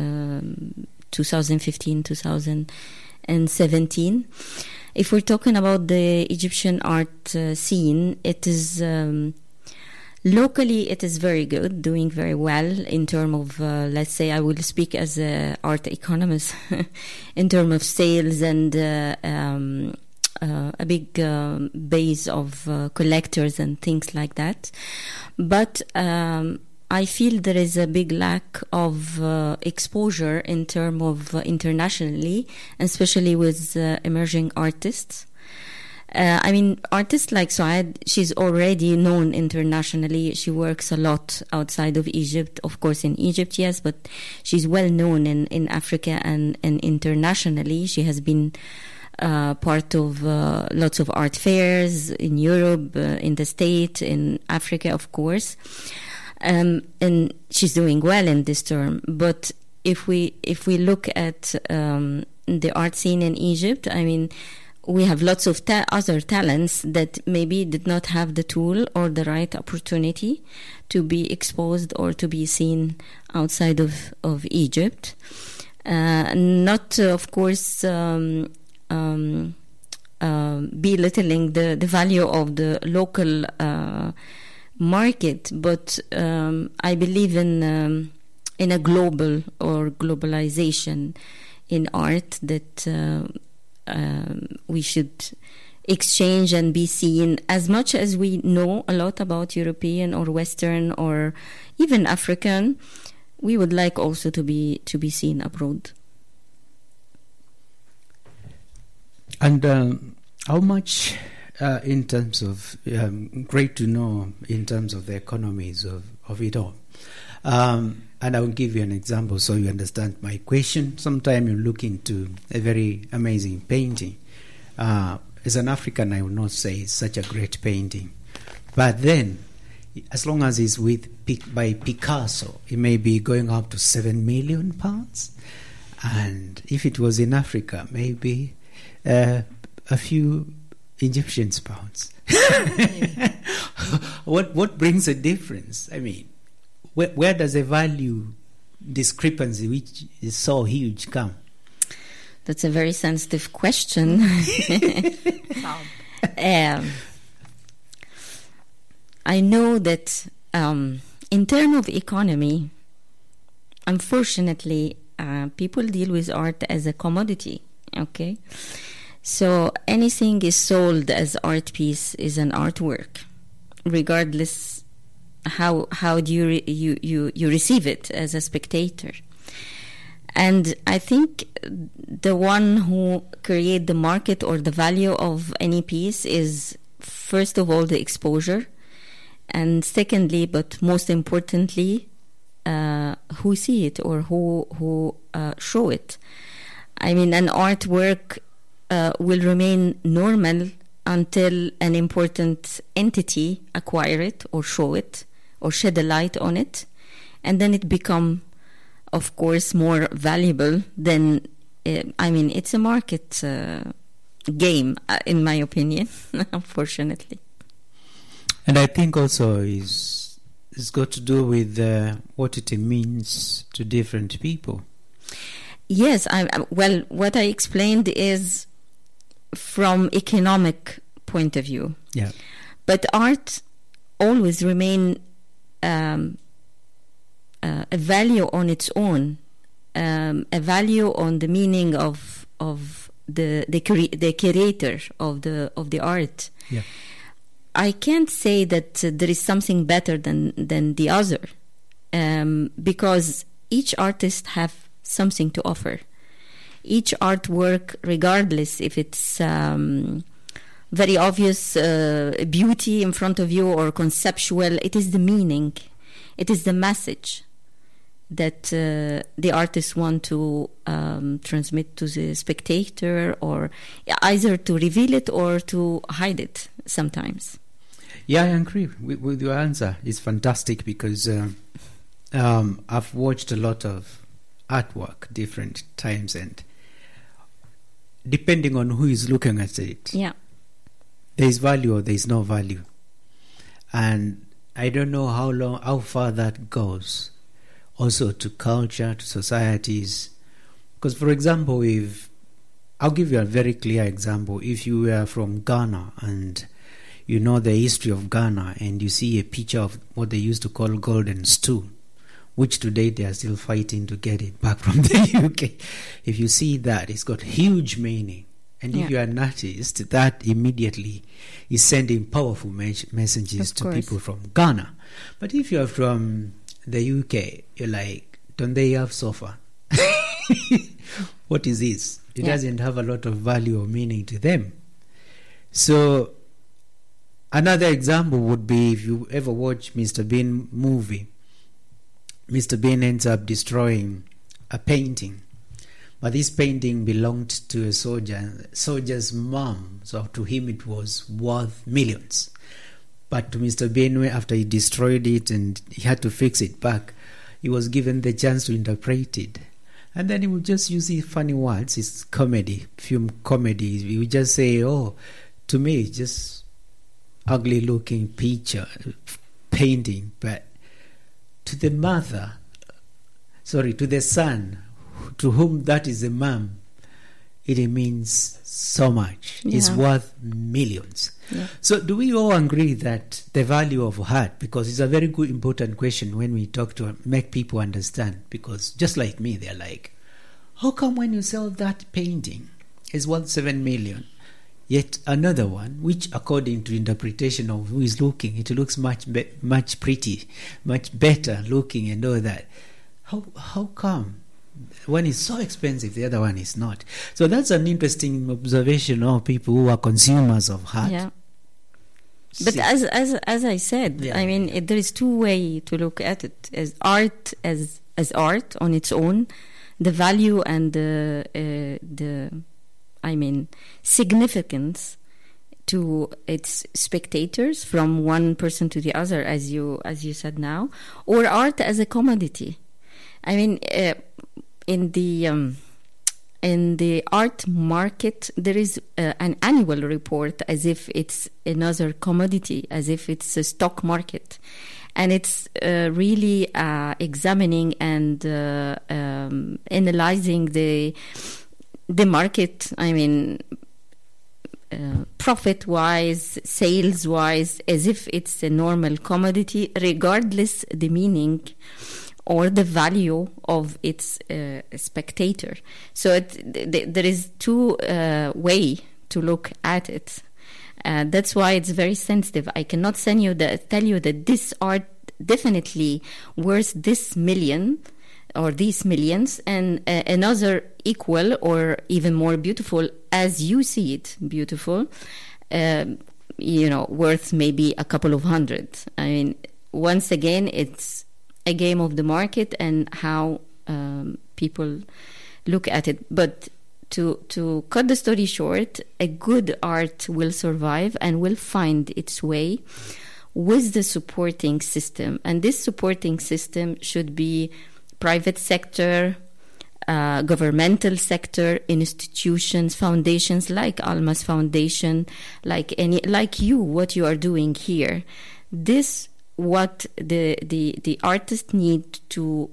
Speaker 13: 2015, 2017. If we're talking about the Egyptian art scene, it is locally it is very good, doing very well in terms of, let's say, I will speak as an art economist, in terms of sales and a big base of collectors and things like that. But I feel there is a big lack of exposure in terms of internationally, especially with emerging artists. I mean, artists like Suad, she's already known internationally. She works a lot outside of Egypt, of course in Egypt, yes, but she's well known in Africa and internationally. She has been part of lots of art fairs in Europe, in the States, in Africa, of course. And she's doing well in this term. But if we look at the art scene in Egypt, I mean, we have lots of other talents that maybe did not have the tool or the right opportunity to be exposed or to be seen outside of Egypt. Not, of course, belittling the value of the local market, but I believe in a global or globalization in art that we should exchange and be seen. As much as we know a lot about European or Western or even African, we would like also to be seen abroad.
Speaker 9: And how much, in terms of, great to know in terms of the economies of it all. And I will give you an example so you understand my question. Sometime you look into a very amazing painting. As an African, I will not say it's such a great painting. But then, as long as it's by Picasso, it may be going up to £7 million. And if it was in Africa, maybe a few Egyptian pounds. What brings a difference? I mean, where does the value discrepancy, which is so huge, come?
Speaker 13: That's a very sensitive question. I know that in terms of economy, unfortunately, people deal with art as a commodity, okay? So anything is sold as art piece is an artwork, regardless how do you receive it as a spectator. And I think the one who create the market or the value of any piece is, first of all, the exposure, and secondly, but most importantly, who see it or who show it. I mean, an artwork will remain normal until an important entity acquire it or show it or shed a light on it, and then it become, of course, more valuable than, I mean, it's a market game, in my opinion, unfortunately.
Speaker 9: And I think also it's got to do with what it means to different people.
Speaker 13: Yes, well, what I explained is from economic point of view.
Speaker 9: Yeah.
Speaker 13: But art always remain a value on its own, a value on the meaning of the creator of the art.
Speaker 9: Yeah.
Speaker 13: I can't say that there is something better than the other, because each artist have something to offer. Each artwork, regardless if it's very obvious beauty in front of you or conceptual, it is the meaning, it is the message that the artist want to transmit to the spectator, or either to reveal it or to hide it sometimes.
Speaker 9: Yeah, I agree with your answer. It's fantastic because I've watched a lot of artwork different times, and depending on who is looking at it,
Speaker 13: yeah,
Speaker 9: there is value or there is no value. And I don't know how far that goes. Also to culture, to societies. Because, for example, I'll give you a very clear example. If you were from Ghana and you know the history of Ghana and you see a picture of what they used to call golden stool, which today they are still fighting to get it back from the UK. If you see that, it's got huge meaning. And if you are an artist, that immediately is sending powerful messages to people from Ghana. But if you are from the UK, you're like, don't they have sofa? What is this? It doesn't have a lot of value or meaning to them. So another example would be if you ever watch Mr. Bean movie. Mr. Bean ends up destroying a painting. But this painting belonged to a soldier's mom. So to him it was worth millions. But to Mr. Bean, after he destroyed it and he had to fix it back, he was given the chance to interpret it. And then he would just use these funny words. It's comedy, film comedy. He would just say, oh, to me it's just ugly looking picture, painting. But to the son, to whom that is a mom, it means so much. It's worth millions. So do we all agree that the value of art, because it's a very good important question when we talk to make people understand, because just like me, they're like, how come when you sell that painting it's worth 7 million, yet another one, which according to interpretation of who is looking, it looks much pretty, much better looking and all that. How come one is so expensive, the other one is not? So that's an interesting observation of people who are consumers of art.
Speaker 13: Yeah. But as I said, I mean, there is two ways to look at it: as art, as art on its own, the value and the significance to its spectators from one person to the other, as you said now, or art as a commodity. I mean, in the art market, there is an annual report as if it's another commodity, as if it's a stock market. And it's really examining and analyzing the market, I mean, profit-wise, sales-wise, as if it's a normal commodity, regardless the meaning or the value of its spectator. So there is two way to look at it. That's why it's very sensitive. I cannot tell you that this art definitely worth this million or these millions, and another equal or even more beautiful as you see it beautiful, worth maybe a couple of hundred. I mean, once again, it's a game of the market and how people look at it. But to cut the story short, a good art will survive and will find its way with the supporting system. And this supporting system should be private sector, governmental sector, institutions, foundations like Alma's Foundation, like what you are doing here. This what the artists need to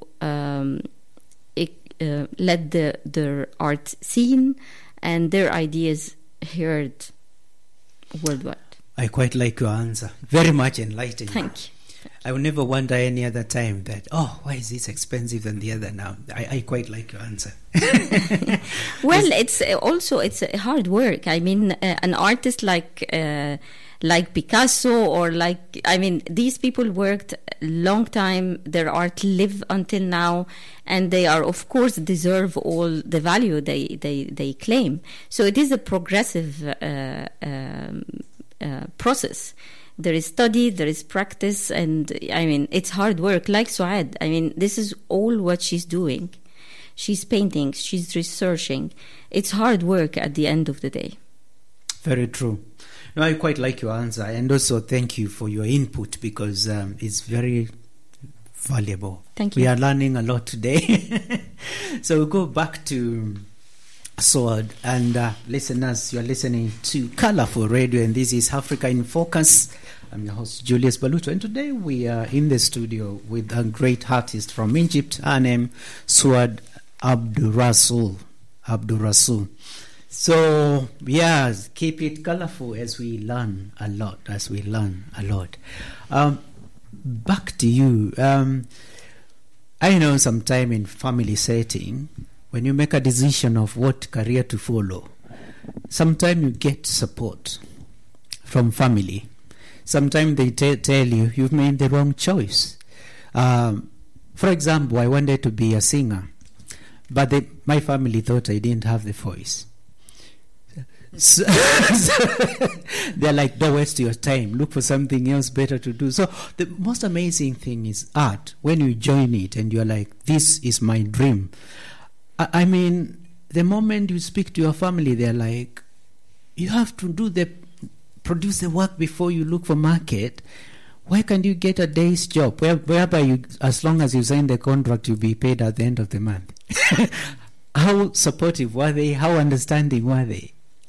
Speaker 13: let their art seen and their ideas heard worldwide.
Speaker 9: I quite like your answer. Very much enlightening.
Speaker 13: Thank you.
Speaker 9: I will never wonder any other time that, why is this expensive than the other now? I quite like your answer.
Speaker 13: Well, it's a hard work. I mean, an artist like Picasso or these people worked a long time. Their art live until now, and they are, of course, deserve all the value they claim. So it is a progressive process. There is study, there is practice, and I mean, it's hard work. Like Suad, I mean, this is all what she's doing. She's painting, she's researching. It's hard work at the end of the day.
Speaker 9: Very true. No, I quite like your answer, and also thank you for your input, because it's very valuable.
Speaker 13: Thank you.
Speaker 9: We are learning a lot today. So we'll go back to Suad, and listeners, you are listening to Colorful Radio, and this is Africa in Focus. I'm your host, Julius Baluto, and today we are in the studio with a great artist from Egypt. Her name, Suad Abdurasul. So, yes, keep it colorful as we learn a lot, back to you. I know sometime in family setting, when you make a decision of what career to follow, sometimes you get support from family. Sometimes they tell you, you've made the wrong choice. For example, I wanted to be a singer, but my family thought I didn't have the voice. So they're like, don't waste your time. Look for something else better to do. So the most amazing thing is art. When you join it and you're like, this is my dream. I mean, the moment you speak to your family, they're like, you have to produce the work before you look for market. Why can't you get a day's job whereby you, as long as you sign the contract, you'll be paid at the end of the month? How supportive were they? How understanding were they?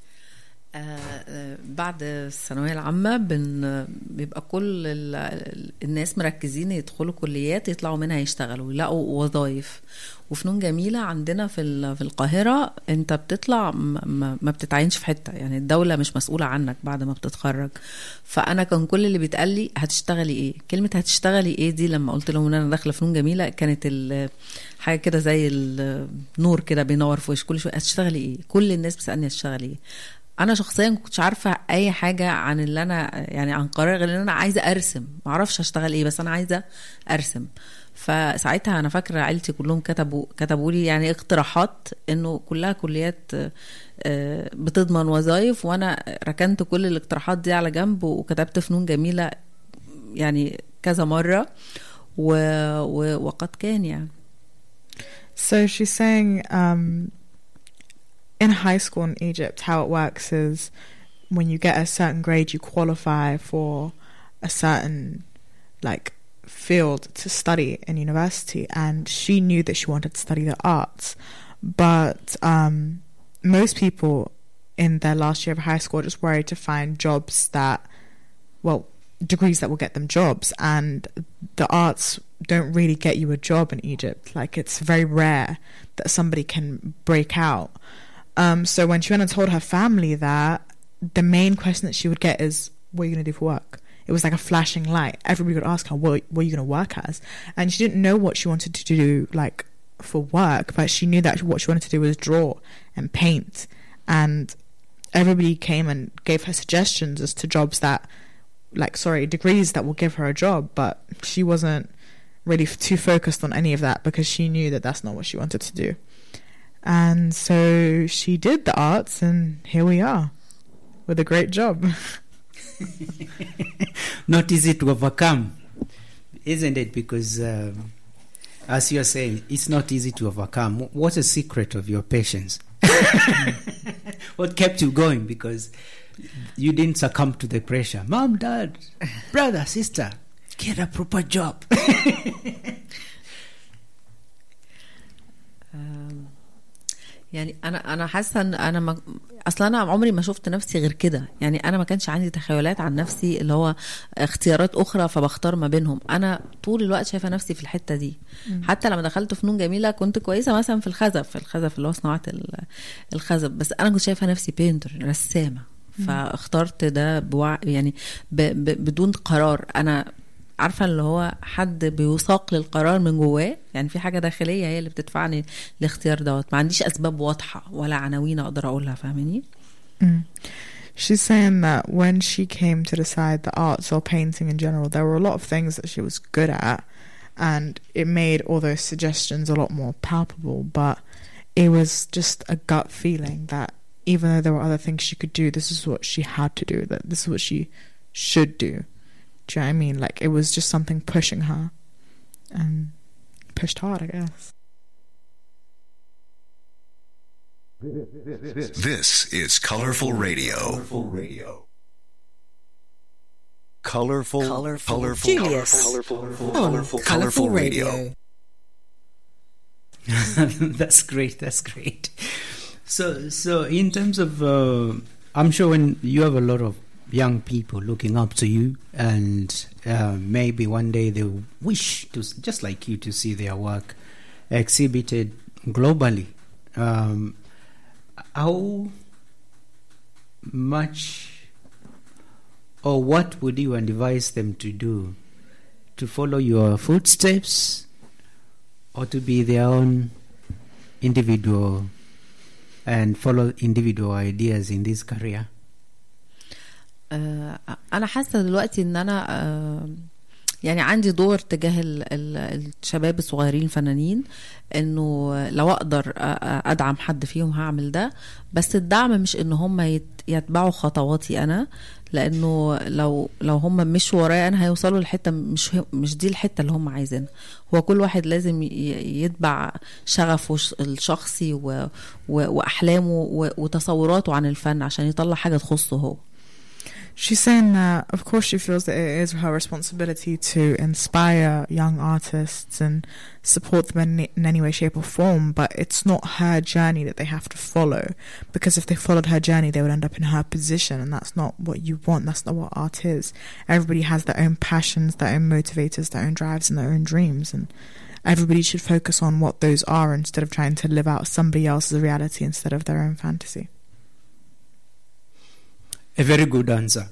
Speaker 10: بعد الثانوية العامة بيبقى كل الناس مركزين يدخلوا كليات يطلعوا منها يشتغلوا يلاقوا وظائف. وفنون جميلة عندنا في القاهرة انت بتطلع ما بتتعينش في حتة، يعني الدولة مش مسؤولة عنك بعد ما بتتخرج. فأنا كان كل اللي بيتقال لي هتشتغلي ايه؟ كلمة هتشتغلي ايه دي لما قلت لهم ان انا داخلة فنون جميلة كانت حاجة كده زي النور كده بينور في وش كل شوية. هتشتغلي ايه؟ كل الناس بتسألني هتشتغلي ايه؟ انا شخصيا ما كنتش عارفه اي حاجه عن اللي انا يعني عن قرار غير ان انا عايزه ارسم. ما اعرفش اشتغل ايه بس انا عايزه ارسم. فساعتها انا فاكره عائلتي كلهم كتبوا لي يعني اقتراحات انه كلها كليات بتضمن وظائف، وانا ركنت كل الاقتراحات دي على جنب وكتبت فنون جميله يعني كذا مره وقد كان يعني.
Speaker 11: So she's saying in high school in Egypt, how it works is when you get a certain grade, you qualify for a certain field to study in university. And she knew that she wanted to study the arts, but most people in their last year of high school are just worried to find jobs degrees that will get them jobs. And the arts don't really get you a job in Egypt. It's very rare that somebody can break out. So when she went and told her family that, the main question that she would get is, what are you going to do for work? It was like a flashing light. Everybody would ask her, what are you going to work as? And she didn't know what she wanted to do for work, but she knew that what she wanted to do was draw and paint. And everybody came and gave her suggestions as to jobs degrees that will give her a job, but she wasn't really too focused on any of that because she knew that that's not what she wanted to do. And so she did the arts, and here we are with a great job.
Speaker 9: Not easy to overcome, isn't it? Because as you're saying, it's not easy to overcome. What's the secret of your patience? What kept you going? Because you didn't succumb to the pressure. Mom, dad, brother, sister, get a proper job.
Speaker 10: يعني انا حاسه ان انا اصلا انا عمري ما شفت نفسي غير كده. يعني انا ما كانش عندي تخيلات عن نفسي اللي هو اختيارات اخرى فبختار ما بينهم. انا طول الوقت شايفه نفسي في الحته دي. حتى لما دخلت فنون جميله كنت كويسه مثلا في الخزف اللي هو صناعه الخزف، بس انا كنت شايفه نفسي بينتر رسامه. فاخترت ده يعني بدون قرار. انا عارفه اللي هو حد بيساق للقرار من جواه، يعني في حاجه داخليه هي اللي بتدفعني لاختيار دوت. ما عنديش اسباب واضحه ولا عناوين اقدر اقولها، فاهماني؟
Speaker 11: She's saying that when she came to decide the arts or painting in general, there were a lot of things that she was good at, and it made all those suggestions a lot more palpable. But it was just a gut feeling that even though there were other things she could do, this is what she had to do, that this is what she should do. Do you know what I mean? It was just something pushing her, and pushed hard, I guess.
Speaker 1: This is Colorful Radio. Colorful
Speaker 12: Julius
Speaker 1: Colorful Radio.
Speaker 9: That's great. So in terms of, I'm sure when you have a lot of young people looking up to you, and maybe one day they wish to, just like you, to see their work exhibited globally. How much or what would you advise them to do to follow your footsteps, or to be their own individual and follow individual ideas in this career?
Speaker 10: أنا حاسة دلوقتي إن أنا يعني عندي دور تجاه الشباب الصغيرين الفنانين، إنه لو أقدر أدعم حد فيهم هعمل ده، بس الدعم مش إن هم يتبعوا خطواتي أنا، لأنه لو هم مش ورايا أنا هيوصلوا لحتة مش دي الحتة اللي هم عايزينها. هو كل واحد لازم يتبع شغفه الشخصي وأحلامه وتصوراته عن الفن عشان يطلع حاجة تخصه هو.
Speaker 11: She's saying that, of course, she feels that it is her responsibility to inspire young artists and support them in any way, shape or form, but it's not her journey that they have to follow, because if they followed her journey, they would end up in her position, and that's not what you want. That's not what art is. Everybody has their own passions, their own motivators, their own drives and their own dreams, and everybody should focus on what those are instead of trying to live out somebody else's reality instead of their own fantasy.
Speaker 9: A very good answer.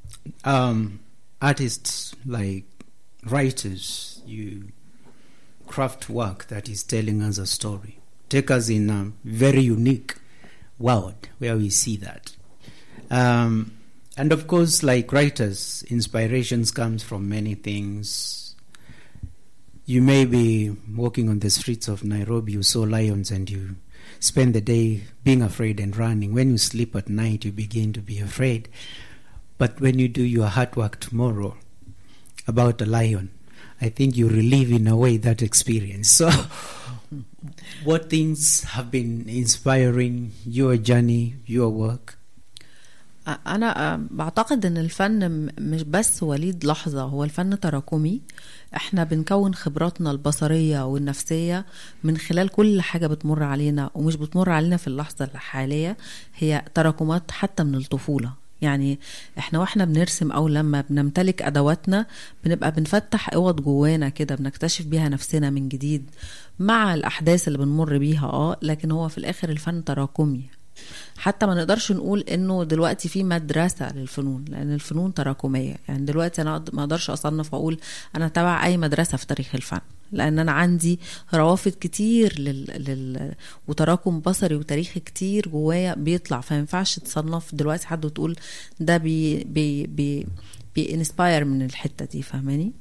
Speaker 9: Artists, like writers, you craft work that is telling us a story. Take us in a very unique world where we see that. And of course, like writers, inspirations comes from many things. You may be walking on the streets of Nairobi, you saw lions and you spend the day being afraid and running. When you sleep at night, you begin to be afraid. But when you do your hard work tomorrow about a lion, I think you relive in a way that experience. So what things have been inspiring your journey, your work?
Speaker 10: أنا بعتقد إن الفن مش بس وليد لحظة، هو الفن تراكمي. إحنا بنكون خبراتنا البصرية والنفسية من خلال كل حاجة بتمر علينا، ومش بتمر علينا في اللحظة الحالية، هي تراكمات حتى من الطفولة. يعني إحنا وإحنا بنرسم أو لما بنمتلك أدواتنا بنبقى بنفتح أوض جوانا كده، بنكتشف بيها نفسنا من جديد مع الأحداث اللي بنمر بيها. لكن هو في الآخر الفن تراكمي. حتى ما نقدرش نقول انه دلوقتي في مدرسة للفنون، لان الفنون تراكمية. يعني دلوقتي انا ما اقدرش اصنف واقول انا تبع اي مدرسة في تاريخ الفن، لان انا عندي روافد كتير وتراكم بصري وتاريخي كتير جوايا بيطلع، فينفعش تصنف دلوقتي حد وتقول ده بي انسباير من الحتة دي. فاهماني؟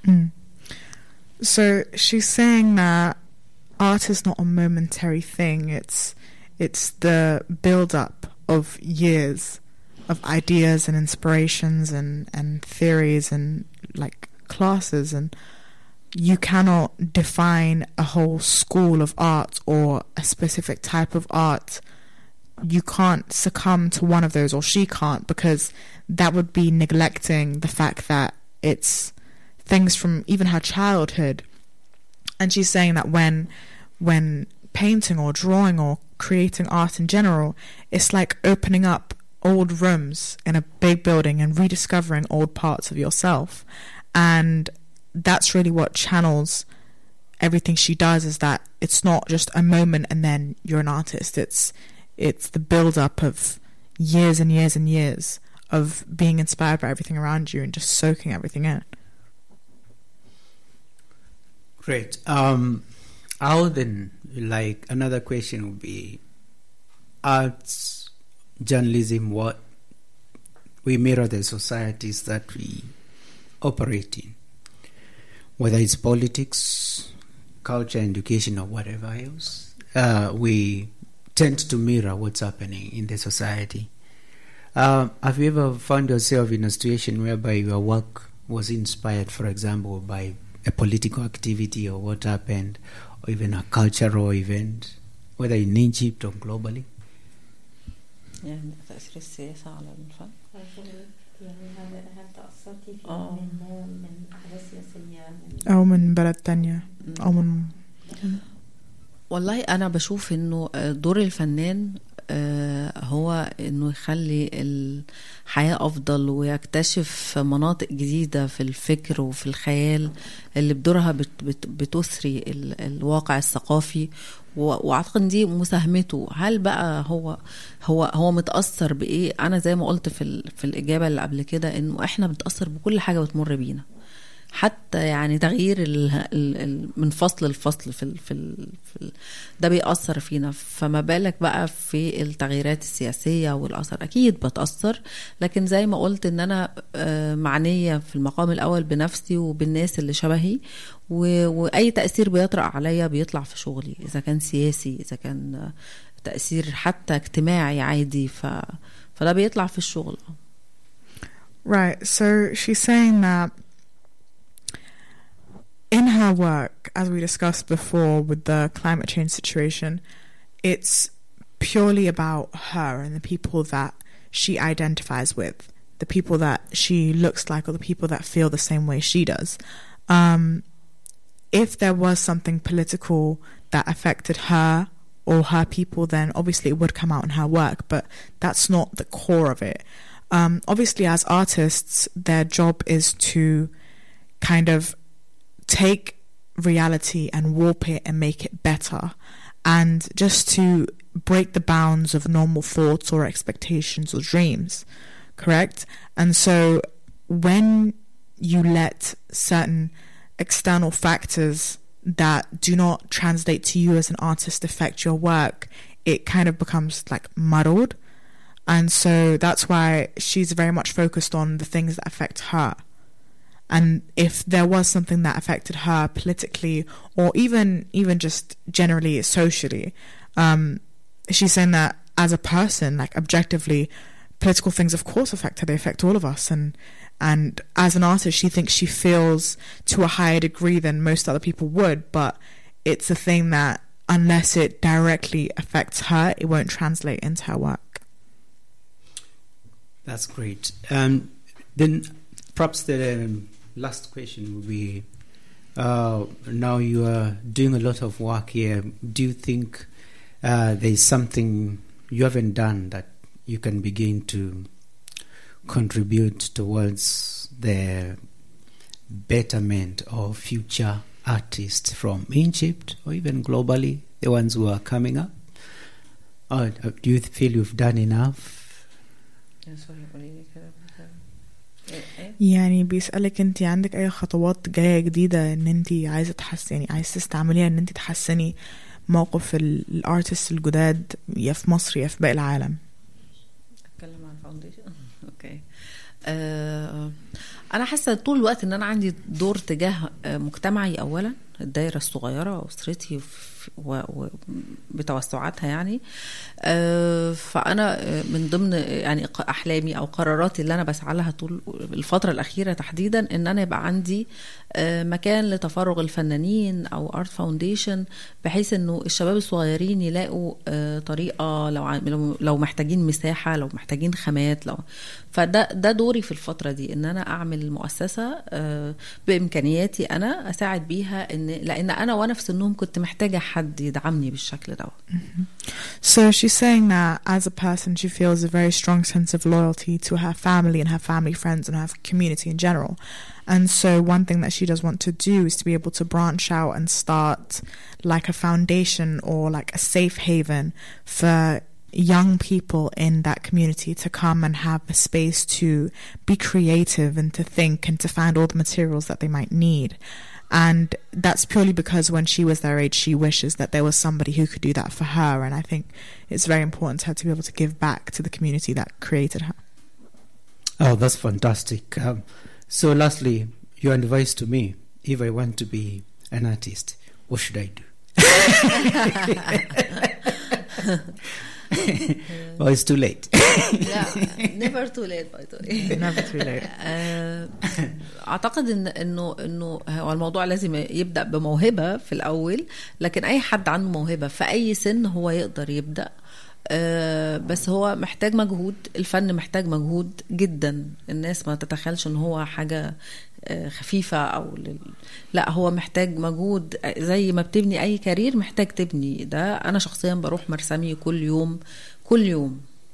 Speaker 11: So she's saying that art is not a momentary thing. It's the build-up of years of ideas and inspirations and theories and like classes, and you cannot define a whole school of art or a specific type of art. You can't succumb to one of those, or she can't, because that would be neglecting the fact that it's things from even her childhood. And she's saying that when painting or drawing or creating art in general, it's like opening up old rooms in a big building and rediscovering old parts of yourself. And that's really what channels everything she does, is that it's not just a moment and then you're an artist. It's the build-up of years and years and years of being inspired by everything around you and just soaking everything in.
Speaker 9: Great. How then, like, another question would be, arts, journalism, what we mirror the societies that we operate in, whether it's politics, culture, education, or whatever else. We tend to mirror what's happening in the society. Have you ever found yourself in a situation whereby your work was inspired, for example, by a political activity or what happened, or even a cultural event, whether in Egypt or globally?
Speaker 10: يعني تأثير السياسة على الفن.
Speaker 13: يعني هل تأثرتي في من أحداث سياسية
Speaker 11: أو من بلد تانية أو من
Speaker 10: والله أنا بشوف إنه دور الفنان هو انه يخلي الحياة افضل ويكتشف مناطق جديدة في الفكر وفي الخيال اللي بدورها بتثري الواقع الثقافي. واعتقد دي مساهمته. هل بقى هو متأثر بايه؟ انا زي ما قلت في الاجابة اللي قبل كده انه احنا بنتأثر بكل حاجة بتمر بينا، حتى يعني تغيير من فصل لفصل ده بيأثر فينا، فما بالك بقى في التغييرات السياسية والأثر. أكيد بتأثر، لكن زي ما قلت إن أنا معنية في المقام الأول بنفسي وبالناس اللي شبهي، وأي تأثير بيطرأ عليا بيطلع في شغلي، إذا كان سياسي، إذا كان تأثير حتى اجتماعي عادي، فده بيطلع في الشغل.
Speaker 11: Right, so she's saying that in her work, as we discussed before with the climate change situation, it's purely about her and the people that she identifies with, the people that she looks like, or the people that feel the same way she does. If there was something political that affected her or her people, then obviously it would come out in her work, but that's not the core of it. Obviously, as artists, their job is to kind of take reality and warp it and make it better, and just to break the bounds of normal thoughts or expectations or dreams, correct? And so when you let certain external factors that do not translate to you as an artist affect your work, it kind of becomes like muddled. And so that's why she's very much focused on the things that affect her. And if there was something that affected her politically, or even just generally socially, she's saying that as a person, like objectively, political things of course affect her. They affect all of us. And as an artist, she thinks she feels to a higher degree than most other people would, but it's a thing that unless it directly affects her, it won't translate into her work.
Speaker 9: That's great. Then perhaps the last question would be, now you are doing a lot of work here. Do you think there's something you haven't done that you can begin to contribute towards the betterment of future artists from Egypt or even globally, the ones who are coming up? Or do you feel you've done enough?
Speaker 11: يعني بيسألك انت عندك اي خطوات جاية جديدة ان انت عايزة تحسني، عايزة تستعمليها ان انت تحسني موقف الارتست الجداد يا في مصر يا في باقي العالم؟
Speaker 10: اتكلم عن فاونديشن. اوكي. انا حاسه طول الوقت ان انا عندي دور تجاه مجتمعي اولا، الدائره الصغيره، اسرتي وبتوسعاتها يعني. فانا من ضمن يعني احلامي او قراراتي اللي انا بسعى لها طول الفتره الاخيره تحديدا ان انا يبقى عندي مكان لتفرغ الفنانين او ارت فاونديشن، بحيث انه الشباب الصغيرين يلاقوا طريقه لو محتاجين مساحه، لو محتاجين خامات، فده دوري في الفتره دي، ان انا اعمل مؤسسه بامكانياتي انا اساعد بيها، لان انا وانا في سنهم كنت محتاجه حد يدعمني بالشكل ده.
Speaker 11: So she's saying that as a person she feels a very strong sense of loyalty to her family and her family friends and her community in general. And so one thing that she does want to do is to be able to branch out and start like a foundation or like a safe haven for young people in that community to come and have a space to be creative and to think and to find all the materials that they might need. And that's purely because when she was their age, she wishes that there was somebody who could do that for her. And I think it's very important to her to be able to give back to the community that created her.
Speaker 9: Oh, that's fantastic. So lastly, your advice to me, if I want to be an artist, what should I do? Oh, it's too late.
Speaker 10: Yeah, never too late by the way.
Speaker 11: Never too late.
Speaker 10: اعتقد انه هو الموضوع لازم يبدا بموهبه في الاول، لكن اي حد عنده موهبه في اي سن هو يقدر يبدا، بس هو محتاج مجهود. الفن محتاج مجهود جدا، الناس ما تتخيلش ان هو حاجه خفيفه او لا، هو محتاج مجهود زي ما بتبني اي كارير محتاج تبني ده. انا شخصيا بروح مرسمي كل يوم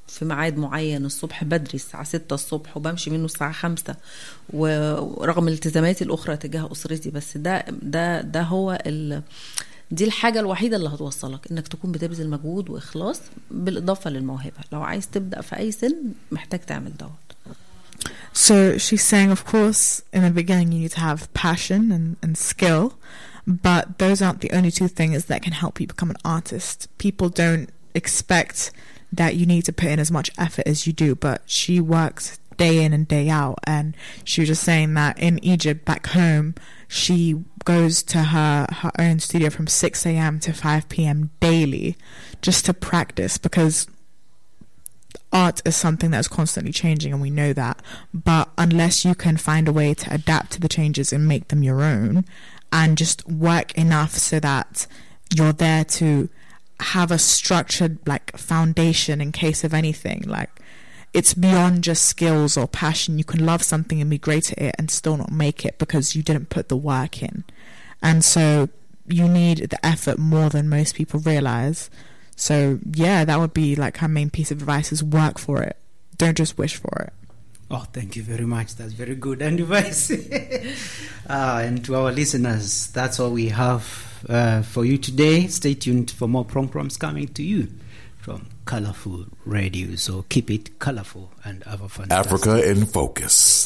Speaker 14: في ميعاد معين الصبح بدري الساعة 6 الصبح وبمشي منه الساعة 5 ورغم الالتزاماتي الأخرى تجاه أسرتي، بس ده هو دي الحاجة الوحيدة اللي هتوصلك انك تكون بتبذل مجهود واخلاص بالاضافة للموهبة. لو عايز تبدأ في اي سن محتاج تعمل دوت.
Speaker 11: So she's saying, of course, in the beginning you need to have passion and skill, but those aren't the only two things that can help you become an artist. People don't expect that you need to put in as much effort as you do, but she works day in and day out, and she was just saying that in Egypt back home she goes to her own studio from 6 a.m. to 5 p.m. daily just to practice, because art is something that's constantly changing and we know that, but unless you can find a way to adapt to the changes and make them your own and just work enough so that you're there to have a structured like foundation in case of anything, like it's beyond just skills or passion. You can love something and be great at it and still not make it because you didn't put the work in. And so you need the effort more than most people realize. So yeah, that would be like her main piece of advice, is work for it. Don't just wish for it.
Speaker 9: Oh, thank you very much. That's very good advice. And to our listeners, that's all we have for you today. Stay tuned for more programs coming to you from Colorful Radio. So keep it colorful and have a fun.
Speaker 6: Africa in Focus.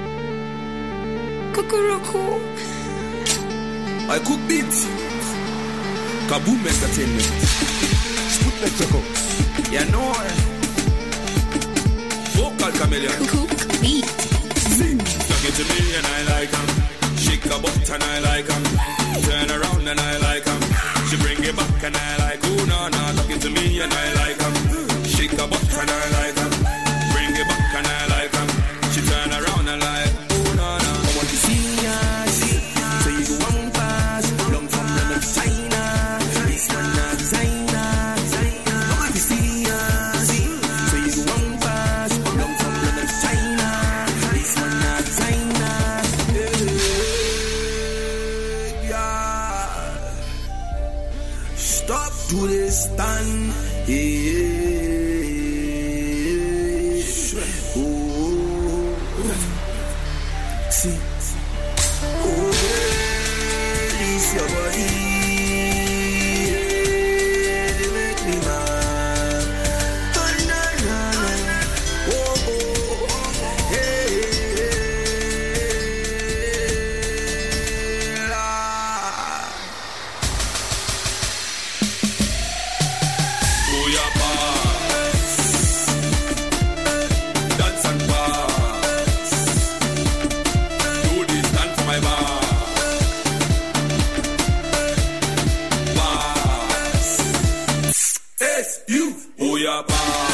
Speaker 15: Kukuruku. I cook beats. Kaboom Entertainment. Sputnik Records. Yeah, no. Vocal chameleon.
Speaker 16: Cook beat.
Speaker 15: Sing. Talk it to me and I like 'em. Shake a butt and I like 'em. Turn around and I like 'em. She bring it back and I like, oh no, no. Talk it to me and I like 'em. Shake a butt and I like 'em. Bring it back and I like 'em. She turn around and like, oh no, no. I want to see ya, so you won't pass. Long from the China, this one not China. I want to see ya, so you won't pass. Long from the China, this one not China. Yeah. Stop to the stand. See, oh, release your body, they make me mad. Oh, na, na, na. Oh, oh, hey, ah. Oh, yeah, pass. Dance and pass. Do this, stand for my bar. Pass. S-U. Oh, yeah, pass.